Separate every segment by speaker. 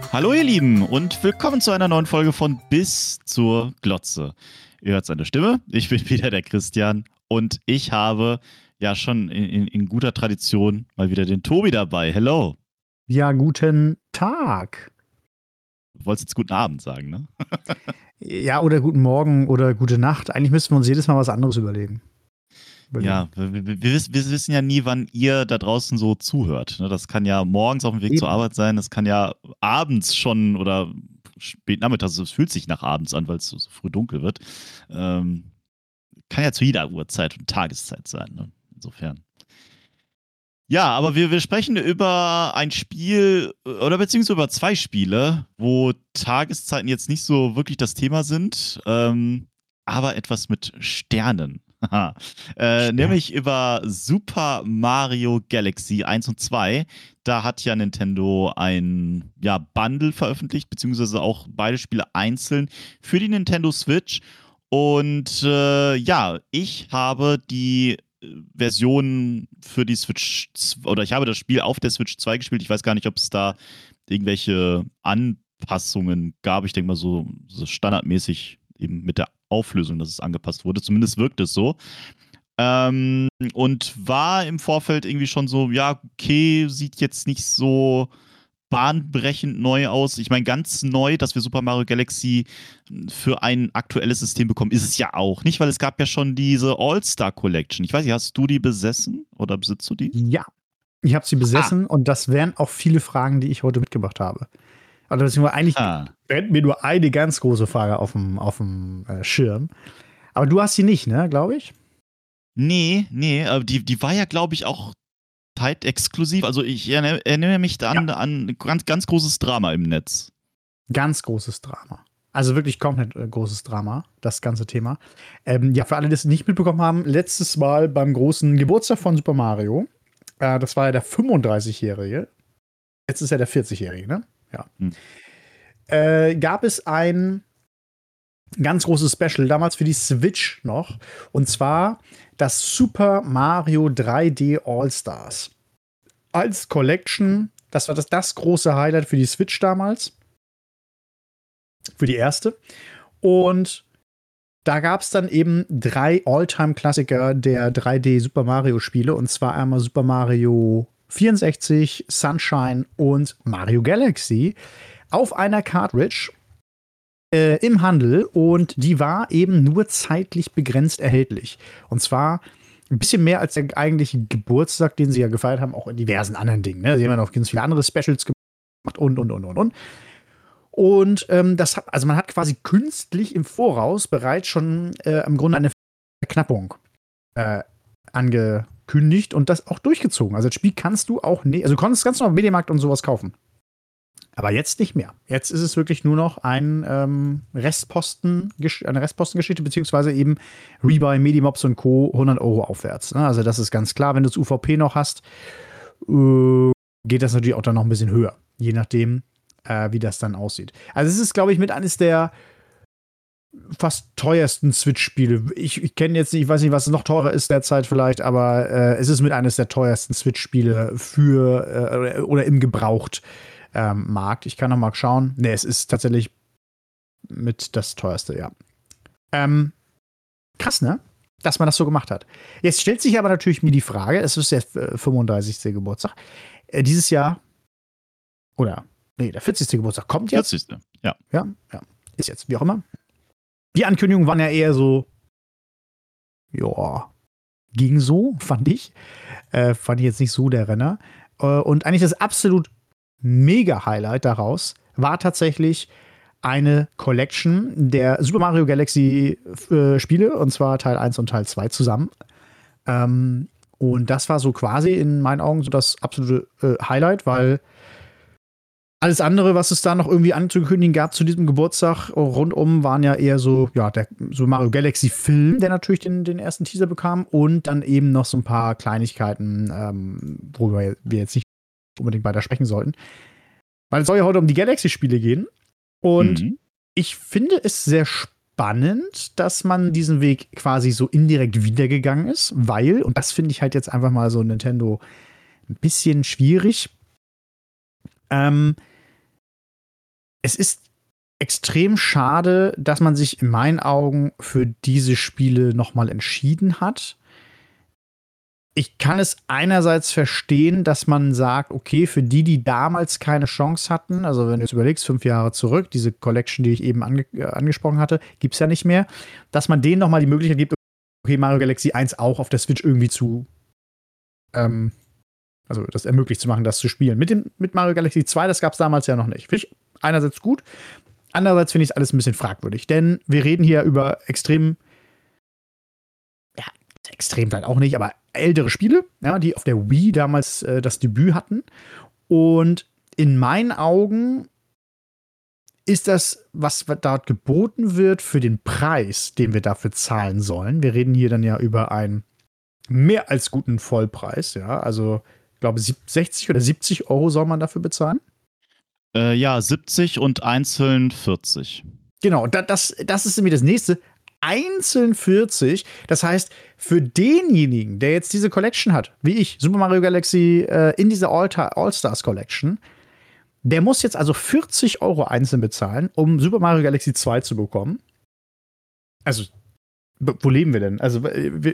Speaker 1: Hallo ihr Lieben und willkommen zu einer neuen Folge von Bis zur Glotze. Ihr hört seine Stimme, ich bin wieder der Christian und ich habe ja schon in guter Tradition mal wieder den Tobi dabei. Hello.
Speaker 2: Ja, guten Tag.
Speaker 1: Du wolltest jetzt guten Abend sagen, ne?
Speaker 2: Ja, oder guten Morgen oder gute Nacht. Eigentlich müssten wir uns jedes Mal was anderes überlegen.
Speaker 1: Ja, wir wissen ja nie, wann ihr da draußen so zuhört. Ne? Das kann ja morgens auf dem Weg zur
Speaker 2: Eben.
Speaker 1: Arbeit sein, das kann ja abends schon oder spät nachmittags, also es fühlt sich nach abends an, weil es so früh dunkel wird. Kann ja zu jeder Uhrzeit und Tageszeit sein, ne? Insofern. Ja, aber wir sprechen über ein Spiel oder beziehungsweise über zwei Spiele, wo Tageszeiten jetzt nicht so wirklich das Thema sind, aber etwas mit Sternen. Nämlich über Super Mario Galaxy 1 und 2. Da hat ja Nintendo ein Bundle veröffentlicht, beziehungsweise auch beide Spiele einzeln für die Nintendo Switch. Und ich habe die Version für die Switch oder ich habe das Spiel auf der Switch 2 gespielt. Ich weiß gar nicht, ob es da irgendwelche Anpassungen gab. Ich denke mal so standardmäßig eben mit der Auflösung, dass es angepasst wurde. Zumindest wirkt es so. Und war im Vorfeld irgendwie schon so, ja, okay, sieht jetzt nicht so bahnbrechend neu aus. Ich meine, ganz neu, dass wir Super Mario Galaxy für ein aktuelles System bekommen, ist es ja auch nicht, weil es gab ja schon diese All-Star Collection. Ich weiß nicht, hast du die besessen oder besitzt du die?
Speaker 2: Ja, ich habe sie besessen und das wären auch viele Fragen, die ich heute mitgebracht habe. Also beziehungsweise eigentlich brennt mir nur eine ganz große Frage auf dem Schirm. Aber du hast sie nicht, ne, glaube ich?
Speaker 1: Nee, aber die war ja, glaube ich, auch zeitexklusiv. Also ich erinnere mich da an ganz großes Drama im Netz.
Speaker 2: Ganz großes Drama. Also wirklich komplett großes Drama, das ganze Thema. Für alle, die es nicht mitbekommen haben, letztes Mal beim großen Geburtstag von Super Mario, das war ja der 35-Jährige, jetzt ist ja der 40-Jährige, ne? Ja. Gab es ein ganz großes Special, damals für die Switch noch, und zwar das Super Mario 3D All-Stars. Als Collection, das war das große Highlight für die Switch damals. Für die erste. Und da gab es dann eben 3 All-Time-Klassiker der 3D Super Mario-Spiele. Und zwar einmal Super Mario 64, Sunshine und Mario Galaxy auf einer Cartridge im Handel. Und die war eben nur zeitlich begrenzt erhältlich. Und zwar ein bisschen mehr als der eigentliche Geburtstag, den sie ja gefeiert haben, auch in diversen anderen Dingen. Ne? Sie haben ja noch ganz viele andere Specials gemacht und. Und man hat quasi künstlich im Voraus bereits schon im Grunde eine Verknappung angekündigt und das auch durchgezogen. Also das Spiel kannst du auch nicht, also du konntest ganz normal im Mediamarkt und sowas kaufen. Aber jetzt nicht mehr. Jetzt ist es wirklich nur noch eine Restpostengeschichte, beziehungsweise eben Rebuy, Medimobs und Co. 100 € aufwärts. Ne? Also das ist ganz klar, wenn du das UVP noch hast, geht das natürlich auch dann noch ein bisschen höher. Je nachdem, wie das dann aussieht. Also es ist, glaube ich, mit eines der fast teuersten Switch-Spiele. Ich kenne jetzt nicht, ich weiß nicht, was noch teurer ist derzeit vielleicht, aber es ist mit eines der teuersten Switch-Spiele für oder im Gebraucht-Markt. Ich kann noch mal schauen. Ne, es ist tatsächlich mit das teuerste, ja. Krass, ne? Dass man das so gemacht hat. Jetzt stellt sich aber natürlich mir die Frage, es ist der 35. Geburtstag, dieses Jahr oder der 40. Geburtstag kommt jetzt.
Speaker 1: 40. Ja.
Speaker 2: Ja. Ist jetzt, wie auch immer. Die Ankündigungen waren ja eher so, ging so, fand ich. Fand ich jetzt nicht so der Renner. Und eigentlich das absolut Mega-Highlight daraus war tatsächlich eine Collection der Super Mario Galaxy Spiele, und zwar Teil 1 und Teil 2 zusammen. Und das war so quasi in meinen Augen so das absolute Highlight, weil alles andere, was es da noch irgendwie anzukündigen gab zu diesem Geburtstag rundum, waren ja eher so, der so Mario Galaxy Film, der natürlich den ersten Teaser bekam, und dann eben noch so ein paar Kleinigkeiten, worüber wir jetzt nicht unbedingt weiter sprechen sollten. Weil es soll ja heute um die Galaxy-Spiele gehen. Und ich finde es sehr spannend, dass man diesen Weg quasi so indirekt wiedergegangen ist, weil, und das finde ich halt jetzt einfach mal so Nintendo ein bisschen schwierig, es ist extrem schade, dass man sich in meinen Augen für diese Spiele nochmal entschieden hat. Ich kann es einerseits verstehen, dass man sagt, okay, für die damals keine Chance hatten, also wenn du jetzt überlegst, 5 Jahre zurück, diese Collection, die ich eben angesprochen hatte, gibt es ja nicht mehr, dass man denen nochmal die Möglichkeit gibt, okay, Mario Galaxy 1 auch auf der Switch irgendwie zu, also das ermöglicht zu machen, das zu spielen. Mit Mario Galaxy 2, das gab es damals ja noch nicht. Finde ich einerseits gut, andererseits finde ich es alles ein bisschen fragwürdig, denn wir reden hier über extrem vielleicht auch nicht, aber ältere Spiele, ja, die auf der Wii damals das Debüt hatten. Und in meinen Augen ist das, was dort geboten wird, für den Preis, den wir dafür zahlen sollen. Wir reden hier dann ja über einen mehr als guten Vollpreis, ja. Also, ich glaube, 60 oder 70 Euro soll man dafür bezahlen.
Speaker 1: Ja, 70 und einzeln 40.
Speaker 2: Genau, das ist nämlich das nächste. Einzeln 40. Das heißt, für denjenigen, der jetzt diese Collection hat, wie ich, Super Mario Galaxy in dieser All-Stars Collection, der muss jetzt also 40 Euro einzeln bezahlen, um Super Mario Galaxy 2 zu bekommen. Also, wo leben wir denn? Also,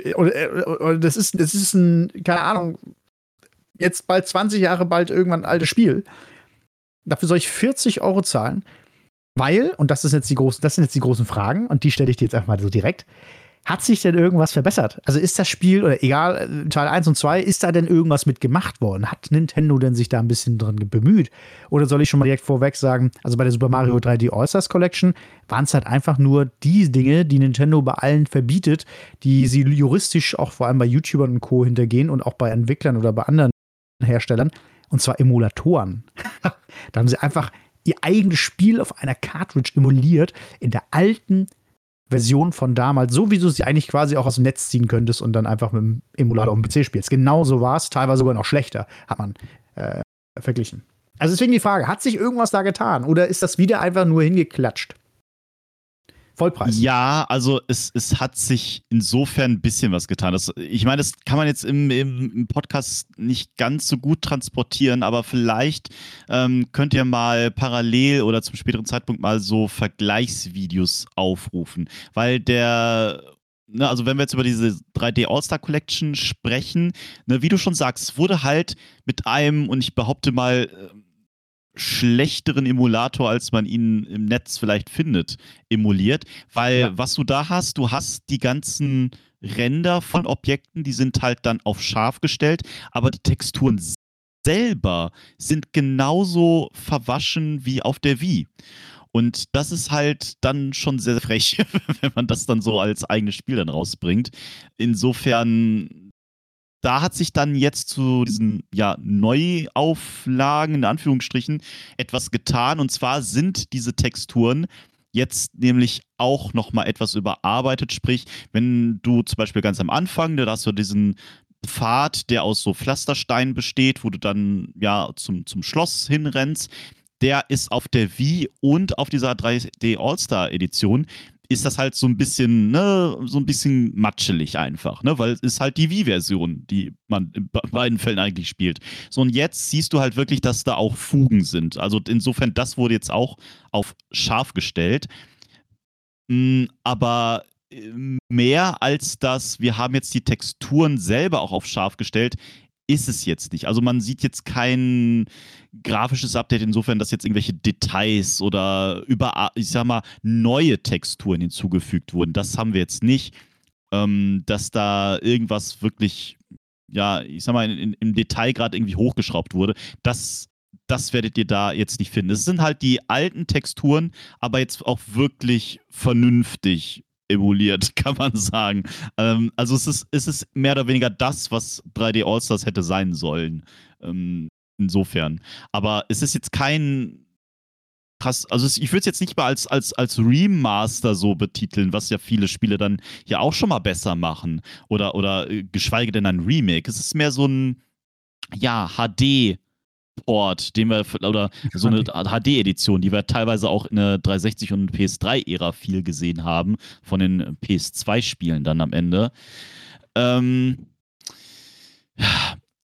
Speaker 2: das ist ein, keine Ahnung, jetzt bald 20 Jahre bald irgendwann ein altes Spiel. Dafür soll ich 40 Euro zahlen. Weil, und das sind jetzt die großen Fragen, und die stelle ich dir jetzt einfach mal so direkt, hat sich denn irgendwas verbessert? Also ist das Spiel, oder egal, Teil 1 und 2, ist da denn irgendwas mit gemacht worden? Hat Nintendo denn sich da ein bisschen dran bemüht? Oder soll ich schon mal direkt vorweg sagen, also bei der Super Mario 3D All-Stars Collection waren es halt einfach nur die Dinge, die Nintendo bei allen verbietet, die sie juristisch auch vor allem bei YouTubern und Co. hintergehen und auch bei Entwicklern oder bei anderen Herstellern, und zwar Emulatoren. Da haben sie einfach ihr eigenes Spiel auf einer Cartridge emuliert, in der alten Version von damals, so wie du sie eigentlich quasi auch aus dem Netz ziehen könntest und dann einfach mit dem Emulator auf dem PC spielst. Genau so war es, teilweise sogar noch schlechter, hat man verglichen. Also deswegen die Frage, hat sich irgendwas da getan oder ist das wieder einfach nur hingeklatscht? Vollpreis.
Speaker 1: Ja, also es hat sich insofern ein bisschen was getan. Ich meine, das kann man jetzt im Podcast nicht ganz so gut transportieren, aber vielleicht könnt ihr mal parallel oder zum späteren Zeitpunkt mal so Vergleichsvideos aufrufen. Weil also wenn wir jetzt über diese 3D All-Star Collection sprechen, ne, wie du schon sagst, wurde halt mit einem, und ich behaupte mal, schlechteren Emulator, als man ihn im Netz vielleicht findet, emuliert. Weil was du da hast, du hast die ganzen Ränder von Objekten, die sind halt dann auf scharf gestellt, aber die Texturen selber sind genauso verwaschen wie auf der Wii. Und das ist halt dann schon sehr frech, wenn man das dann so als eigenes Spiel dann rausbringt. Insofern, da hat sich dann jetzt zu diesen Neuauflagen, in Anführungsstrichen, etwas getan. Und zwar sind diese Texturen jetzt nämlich auch nochmal etwas überarbeitet. Sprich, wenn du zum Beispiel ganz am Anfang, da hast du diesen Pfad, der aus so Pflastersteinen besteht, wo du dann zum Schloss hinrennst, der ist auf der Wii und auf dieser 3D All-Star Edition ist das halt so ein bisschen, matschelig einfach, ne? Weil es ist halt die Wii-Version, die man in beiden Fällen eigentlich spielt. So, und jetzt siehst du halt wirklich, dass da auch Fugen sind. Also insofern, das wurde jetzt auch auf scharf gestellt. Aber mehr als das, wir haben jetzt die Texturen selber auch auf scharf gestellt, ist es jetzt nicht. Also man sieht jetzt kein grafisches Update insofern, dass jetzt irgendwelche Details oder neue Texturen hinzugefügt wurden. Das haben wir jetzt nicht. Dass da irgendwas wirklich, im Detail gerade irgendwie hochgeschraubt wurde. Das werdet ihr da jetzt nicht finden. Es sind halt die alten Texturen, aber jetzt auch wirklich vernünftig emuliert, kann man sagen. Also es ist mehr oder weniger das, was 3D All-Stars hätte sein sollen. Insofern. Aber es ist jetzt kein krass, also ich würde es jetzt nicht mal als Remaster so betiteln, was ja viele Spiele dann ja auch schon mal besser machen. Oder geschweige denn ein Remake. Es ist mehr so ein HD Port, den wir, oder so eine HD-Edition, die wir teilweise auch in der 360 und PS3-Ära viel gesehen haben, von den PS2-Spielen dann am Ende.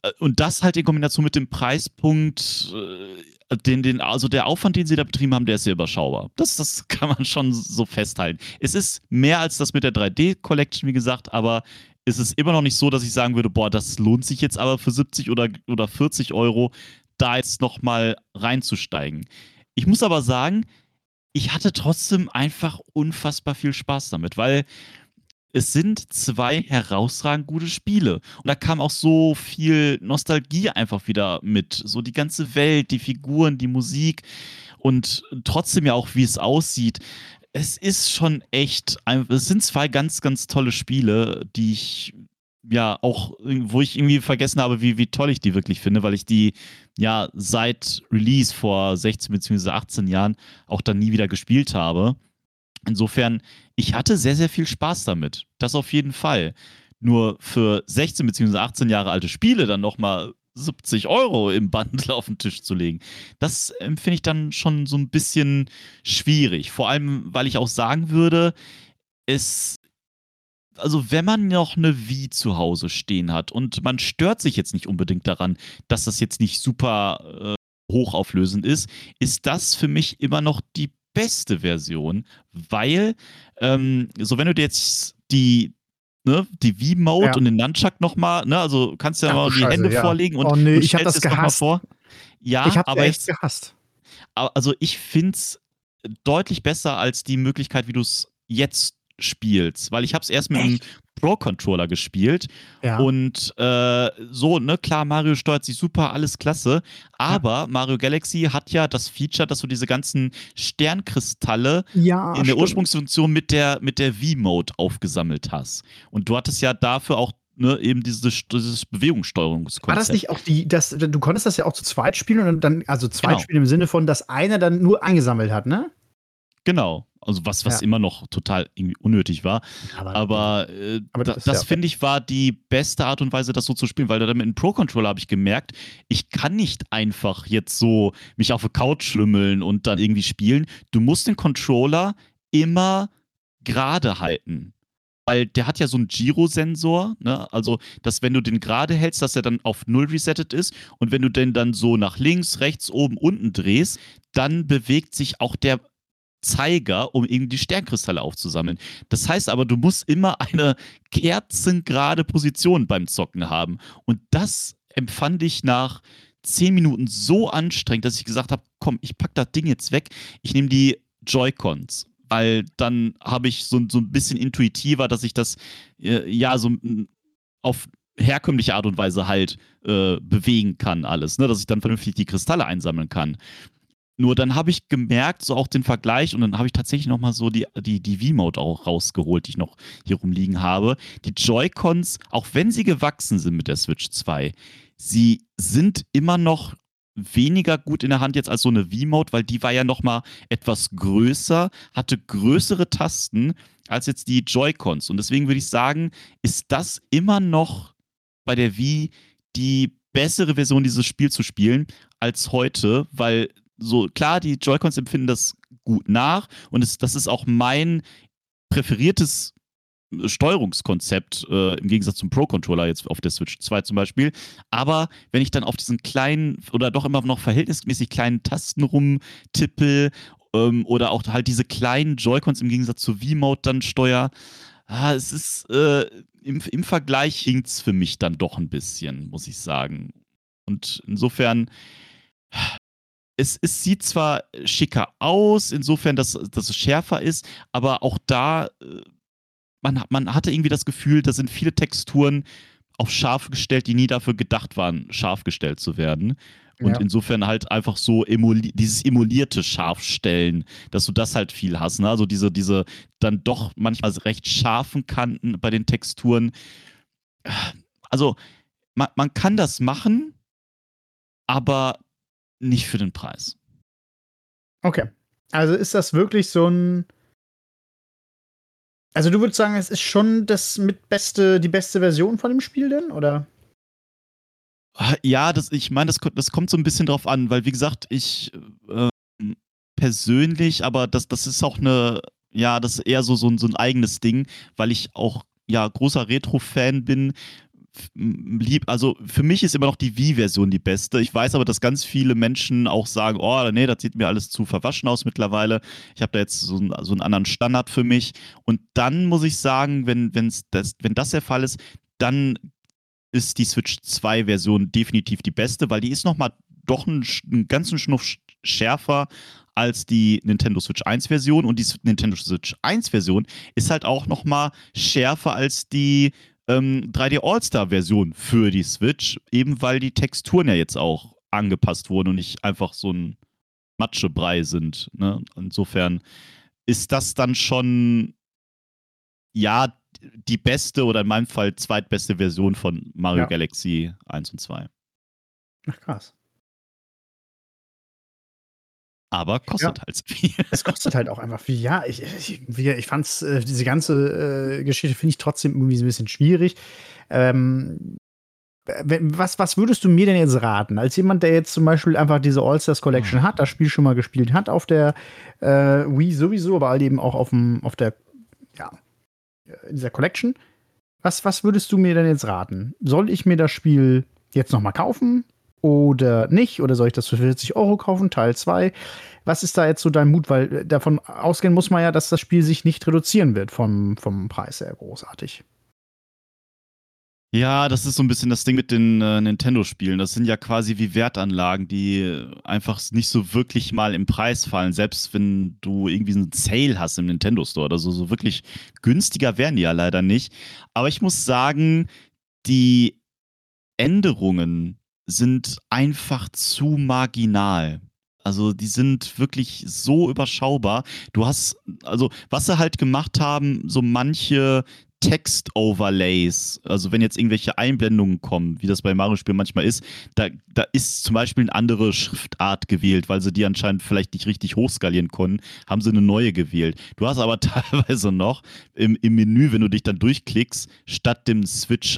Speaker 1: Und das halt in Kombination mit dem Preispunkt, also der Aufwand, den sie da betrieben haben, der ist sehr überschaubar. Das kann man schon so festhalten. Es ist mehr als das mit der 3D-Collection, wie gesagt, aber es ist immer noch nicht so, dass ich sagen würde, boah, das lohnt sich jetzt aber für 70 oder 40 Euro, da jetzt nochmal reinzusteigen. Ich muss aber sagen, ich hatte trotzdem einfach unfassbar viel Spaß damit, weil es sind zwei herausragend gute Spiele. Und da kam auch so viel Nostalgie einfach wieder mit. So die ganze Welt, die Figuren, die Musik und trotzdem ja auch, wie es aussieht. Es ist schon echt, es sind zwei ganz, ganz tolle Spiele, die ich ja auch, wo ich irgendwie vergessen habe, wie toll ich die wirklich finde, weil ich die ja seit Release vor 16 bzw. 18 Jahren auch dann nie wieder gespielt habe. Insofern, ich hatte sehr, sehr viel Spaß damit. Das auf jeden Fall. Nur für 16 bzw. 18 Jahre alte Spiele dann nochmal 70 Euro im Bundle auf den Tisch zu legen, das empfinde ich dann schon so ein bisschen schwierig. Vor allem, weil ich auch sagen würde, also wenn man noch eine Wii zu Hause stehen hat und man stört sich jetzt nicht unbedingt daran, dass das jetzt nicht super hochauflösend ist das für mich immer noch die beste Version, weil so wenn du dir jetzt die Wii-Mode
Speaker 2: Ja.
Speaker 1: und den Nunchuck nochmal, also kannst du ja mal die Hände vorlegen und,
Speaker 2: oh nee,
Speaker 1: und
Speaker 2: ich habe das
Speaker 1: stellst dir noch mal
Speaker 2: gehasst.
Speaker 1: vor. Ja,
Speaker 2: Ich habe
Speaker 1: aber
Speaker 2: echt
Speaker 1: jetzt,
Speaker 2: gehasst.
Speaker 1: also ich finde es deutlich besser als die Möglichkeit, wie du es jetzt spielst, weil ich habe es erst mit einem Pro-Controller gespielt
Speaker 2: Ja.
Speaker 1: und so, ne, klar, Mario steuert sich super, alles klasse, aber Mario Galaxy hat ja das Feature, dass du diese ganzen Sternkristalle
Speaker 2: Ja,
Speaker 1: in der
Speaker 2: stimmt.
Speaker 1: Ursprungsfunktion mit der Wii-Mode aufgesammelt hast. Und du hattest ja dafür auch eben dieses Bewegungssteuerungskonzept.
Speaker 2: War das nicht auch du konntest das ja auch zu zweit spielen und dann also zweit
Speaker 1: Genau.
Speaker 2: spielen im Sinne von, dass einer dann nur eingesammelt hat, ne?
Speaker 1: Genau. Also was
Speaker 2: Ja.
Speaker 1: immer noch total irgendwie unnötig war. Aber das finde ich war die beste Art und Weise, das so zu spielen, weil da mit einem Pro-Controller habe ich gemerkt, ich kann nicht einfach jetzt so mich auf eine Couch schlümmeln und dann irgendwie spielen. Du musst den Controller immer gerade halten. Weil der hat ja so einen Gyrosensor, ne? Also, dass wenn du den gerade hältst, dass er dann auf 0 resettet ist und wenn du den dann so nach links, rechts, oben, unten drehst, dann bewegt sich auch der Zeiger, um irgendwie die Sternkristalle aufzusammeln. Das heißt aber, du musst immer eine kerzengerade Position beim Zocken haben. Und das empfand ich nach 10 Minuten so anstrengend, dass ich gesagt habe, komm, ich pack das Ding jetzt weg, ich nehme die Joy-Cons. Weil dann habe ich so ein bisschen intuitiver, dass ich das so auf herkömmliche Art und Weise halt bewegen kann alles, ne? Dass ich dann vernünftig die Kristalle einsammeln kann. Nur dann habe ich gemerkt, so auch den Vergleich, und dann habe ich tatsächlich nochmal so die Wii-Mode auch rausgeholt, die ich noch hier rumliegen habe. Die Joy-Cons, auch wenn sie gewachsen sind mit der Switch 2, sie sind immer noch weniger gut in der Hand jetzt als so eine Wii-Mode, weil die war ja nochmal etwas größer, hatte größere Tasten als jetzt die Joy-Cons. Und deswegen würde ich sagen, ist das immer noch bei der Wii die bessere Version, dieses Spiel zu spielen, als heute, weil so klar, die Joy-Cons empfinden das gut nach und das ist auch mein präferiertes Steuerungskonzept im Gegensatz zum Pro-Controller jetzt auf der Switch 2 zum Beispiel. Aber wenn ich dann auf diesen kleinen oder doch immer noch verhältnismäßig kleinen Tasten rumtippe oder auch halt diese kleinen Joy-Cons im Gegensatz zur Wii-Mode dann steuere, es ist im Vergleich hinkt es für mich dann doch ein bisschen, muss ich sagen. Und insofern es sieht zwar schicker aus, insofern, dass es schärfer ist, aber auch da, man hatte irgendwie das Gefühl, da sind viele Texturen auf scharf gestellt, die nie dafür gedacht waren, scharf gestellt zu werden. Und insofern halt einfach so dieses emulierte Scharfstellen, dass du das halt viel hast. Ne? Also diese dann doch manchmal recht scharfen Kanten bei den Texturen. Also man kann das machen, aber nicht für den Preis.
Speaker 2: Okay. Also ist das wirklich so ein. Also du würdest sagen, es ist schon die beste Version von dem Spiel denn, oder?
Speaker 1: Ja, ich meine, das kommt so ein bisschen drauf an, weil wie gesagt, ich persönlich, aber das ist auch das ist eher so ein eigenes Ding, weil ich auch großer Retro-Fan bin, also für mich ist immer noch die Wii-Version die beste. Ich weiß aber, dass ganz viele Menschen auch sagen, oh, nee, das sieht mir alles zu verwaschen aus mittlerweile. Ich habe da jetzt so einen anderen Standard für mich. Und dann muss ich sagen, wenn das der Fall ist, dann ist die Switch 2 Version definitiv die beste, weil die ist nochmal doch einen ganzen Schnuff schärfer als die Nintendo Switch 1 Version, und die Nintendo Switch 1 Version ist halt auch nochmal schärfer als die 3D All-Star Version für die Switch, eben weil die Texturen ja jetzt auch angepasst wurden und nicht einfach so ein Matschebrei sind. Ne? Insofern ist das dann schon, ja, die beste oder in meinem Fall zweitbeste Version von Mario Galaxy 1 und 2.
Speaker 2: Ach, krass.
Speaker 1: Aber kostet halt viel.
Speaker 2: Es kostet halt auch einfach viel. Ja, ich fand's, diese ganze Geschichte finde ich trotzdem irgendwie so ein bisschen schwierig. Was würdest du mir denn jetzt raten? Als jemand, der jetzt zum Beispiel einfach diese All-Stars Collection hat, das Spiel schon mal gespielt hat, auf der Wii sowieso, aber halt eben auch in dieser Collection. Was würdest du mir denn jetzt raten? Soll ich mir das Spiel jetzt noch mal kaufen oder nicht? Oder soll ich das für 40 Euro kaufen, Teil 2? Was ist da jetzt so dein Mut? Weil davon ausgehen muss man ja, dass das Spiel sich nicht reduzieren wird vom Preis her großartig.
Speaker 1: Ja, das ist so ein bisschen das Ding mit den Nintendo-Spielen. Das sind ja quasi wie Wertanlagen, die einfach nicht so wirklich mal im Preis fallen. Selbst wenn du irgendwie einen Sale hast im Nintendo Store oder so, so wirklich günstiger werden die ja leider nicht. Aber ich muss sagen, die Änderungen sind einfach zu marginal. Also die sind wirklich so überschaubar. Also was sie halt gemacht haben, so manche Text-Overlays, also wenn jetzt irgendwelche Einblendungen kommen, wie das bei Mario-Spielen manchmal ist, da ist zum Beispiel eine andere Schriftart gewählt, weil sie die anscheinend vielleicht nicht richtig hochskalieren konnten, haben sie eine neue gewählt. Du hast aber teilweise noch im Menü, wenn du dich dann durchklickst, statt dem Switch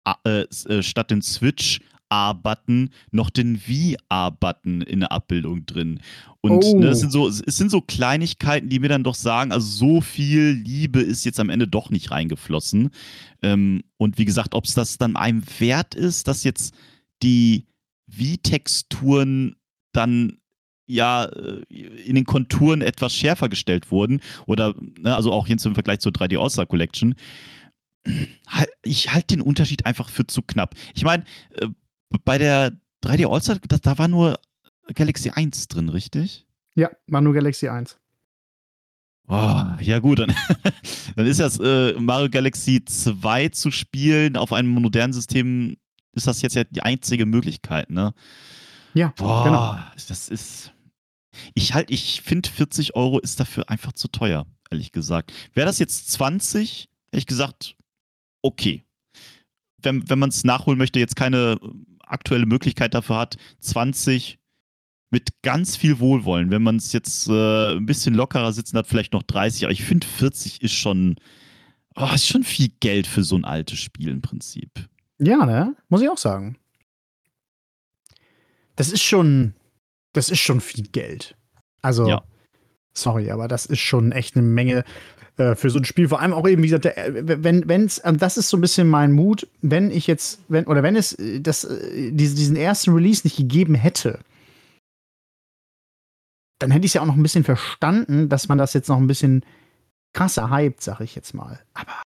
Speaker 1: A-Button noch den Wii-A-Button in der Abbildung drin. Und es sind so Kleinigkeiten, die mir dann doch sagen, also so viel Liebe ist jetzt am Ende doch nicht reingeflossen. Und wie gesagt, ob es das dann einem wert ist, dass jetzt die Wii-Texturen dann in den Konturen etwas schärfer gestellt wurden, oder also auch jetzt im Vergleich zur 3D All-Star Collection, ich halte den Unterschied einfach für zu knapp. Ich meine, bei der 3D All-Star, da war nur Galaxy 1 drin, richtig?
Speaker 2: Ja, war nur Galaxy 1.
Speaker 1: Oh, ja gut, dann ist das Mario Galaxy 2 zu spielen auf einem modernen System, ist das jetzt ja die einzige Möglichkeit, ne?
Speaker 2: Ja, genau.
Speaker 1: Das ist. Ich finde 40 Euro ist dafür einfach zu teuer, ehrlich gesagt. Wäre das jetzt 20, hätte ich gesagt, okay. Wenn man es nachholen möchte, jetzt keine aktuelle Möglichkeit dafür hat, 20 mit ganz viel Wohlwollen. Wenn man es jetzt ein bisschen lockerer sitzen hat, vielleicht noch 30. Aber ich finde 40 ist schon viel Geld für so ein altes Spiel im Prinzip.
Speaker 2: Ja, ne? Muss ich auch sagen. Das ist schon viel Geld. Also,
Speaker 1: ja.
Speaker 2: Sorry, aber das ist schon echt eine Menge für so ein Spiel. Vor allem auch eben, wie gesagt, das ist so ein bisschen mein Mut, wenn es diesen ersten Release nicht gegeben hätte, dann hätte ich es ja auch noch ein bisschen verstanden, dass man das jetzt noch ein bisschen krasser hypt, sag ich jetzt mal. Aber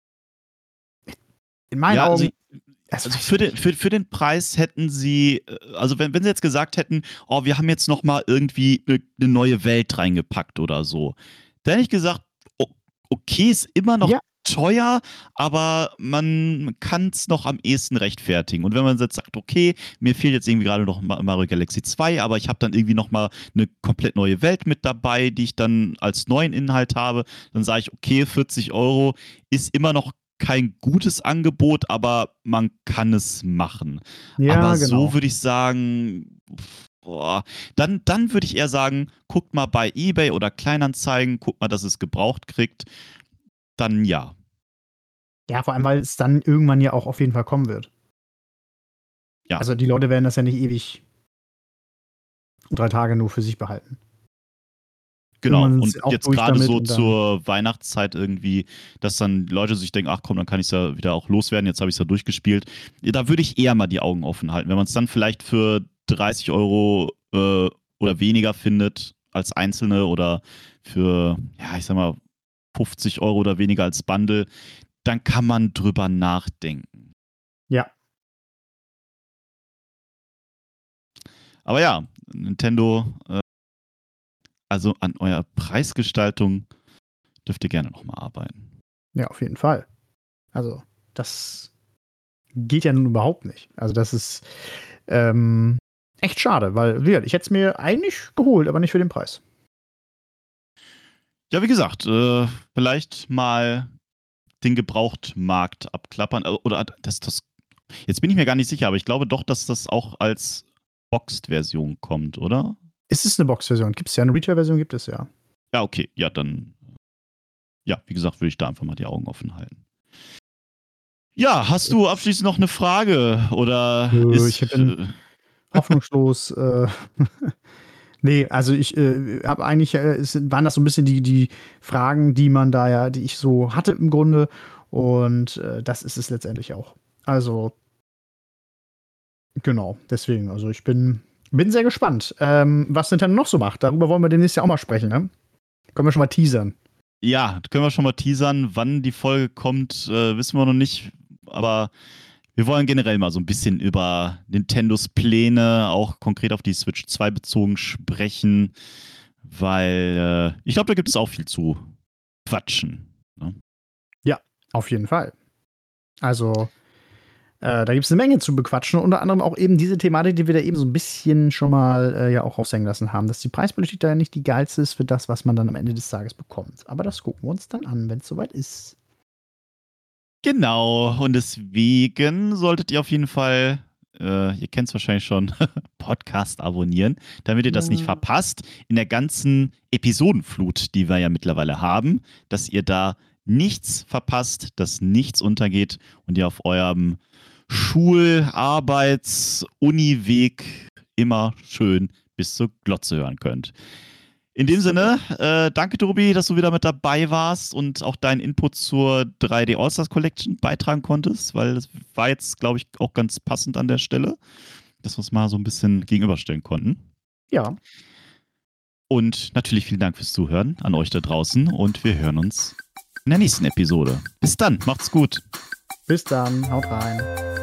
Speaker 2: in meinen Augen.
Speaker 1: Also für den Preis hätten sie, also wenn sie jetzt gesagt hätten, oh, wir haben jetzt noch mal irgendwie eine neue Welt reingepackt oder so, dann hätte ich gesagt, okay, ist immer noch teuer, aber man kann es noch am ehesten rechtfertigen. Und wenn man jetzt sagt, okay, mir fehlt jetzt irgendwie gerade noch Mario Galaxy 2, aber ich habe dann irgendwie noch mal eine komplett neue Welt mit dabei, die ich dann als neuen Inhalt habe, dann sage ich, okay, 40 Euro ist immer noch kein gutes Angebot, aber man kann es machen.
Speaker 2: Ja,
Speaker 1: aber
Speaker 2: genau.
Speaker 1: so würde ich sagen, dann würde ich eher sagen, guckt mal bei eBay oder Kleinanzeigen, guckt mal, dass es gebraucht kriegt. Dann ja.
Speaker 2: Ja, vor allem, weil es dann irgendwann ja auch auf jeden Fall kommen wird.
Speaker 1: Ja.
Speaker 2: Also die Leute werden das ja nicht ewig 3 Tage nur für sich behalten.
Speaker 1: Genau,
Speaker 2: Irgendwann
Speaker 1: und
Speaker 2: sind sie auch
Speaker 1: jetzt
Speaker 2: durch
Speaker 1: gerade
Speaker 2: damit
Speaker 1: so
Speaker 2: und dann-
Speaker 1: zur Weihnachtszeit irgendwie, dass dann Leute sich denken, ach komm, dann kann ich es ja wieder auch loswerden, jetzt habe ich es ja durchgespielt. Ja, da würde ich eher mal die Augen offen halten. Wenn man es dann vielleicht für 30 Euro oder weniger findet als Einzelne oder für, ja, ich sag mal, 50 Euro oder weniger als Bundle, dann kann man drüber nachdenken.
Speaker 2: Ja.
Speaker 1: Aber ja, Nintendo, also an eurer Preisgestaltung dürft ihr gerne nochmal arbeiten.
Speaker 2: Ja, auf jeden Fall. Also, das geht ja nun überhaupt nicht. Also, das ist echt schade, weil wie gesagt, ich hätte es mir eigentlich geholt, aber nicht für den Preis.
Speaker 1: Ja, wie gesagt, vielleicht mal den Gebrauchtmarkt abklappern. Oder das. Jetzt bin ich mir gar nicht sicher, aber ich glaube doch, dass das auch als Boxed-Version kommt, oder?
Speaker 2: Ist es eine Box-Version? Gibt es ja eine Retail-Version? Gibt es ja.
Speaker 1: Ja, okay. Ja, dann. Ja, wie gesagt, würde ich da einfach mal die Augen offen halten. Ja, hast du abschließend noch eine Frage? Oder
Speaker 2: Ich bin hoffnungslos. Nee, also ich habe eigentlich, waren das so ein bisschen die Fragen, die man da ja, die ich so hatte im Grunde. Und das ist es letztendlich auch. Also, genau, deswegen. Also ich bin sehr gespannt, was Nintendo noch so macht. Darüber wollen wir demnächst ja auch mal sprechen, ne? Können wir schon mal teasern.
Speaker 1: Ja, können wir schon mal teasern. Wann die Folge kommt, wissen wir noch nicht. Aber wir wollen generell mal so ein bisschen über Nintendos Pläne, auch konkret auf die Switch 2 bezogen, sprechen. Weil ich glaube, da gibt es auch viel zu quatschen. Ne?
Speaker 2: Ja, auf jeden Fall. Also, da gibt es eine Menge zu bequatschen. Unter anderem auch eben diese Thematik, die wir da eben so ein bisschen schon mal ja auch raushängen lassen haben, dass die Preispolitik da ja nicht die geilste ist für das, was man dann am Ende des Tages bekommt. Aber das gucken wir uns dann an, wenn es soweit ist.
Speaker 1: Genau, und deswegen solltet ihr auf jeden Fall, ihr kennt es wahrscheinlich schon, Podcast abonnieren, damit ihr das nicht verpasst. In der ganzen Episodenflut, die wir ja mittlerweile haben, dass ihr da nichts verpasst, dass nichts untergeht und ihr auf eurem Schul-, Arbeits-, Uni-Weg immer schön bis zur Glotze hören könnt. In dem Sinne, danke Tobi, dass du wieder mit dabei warst und auch deinen Input zur 3D All-Stars Collection beitragen konntest, weil das war jetzt, glaube ich, auch ganz passend an der Stelle, dass wir es mal so ein bisschen gegenüberstellen konnten.
Speaker 2: Ja.
Speaker 1: Und natürlich vielen Dank fürs Zuhören an euch da draußen und wir hören uns in der nächsten Episode. Bis dann, macht's gut.
Speaker 2: Bis dann, haut rein.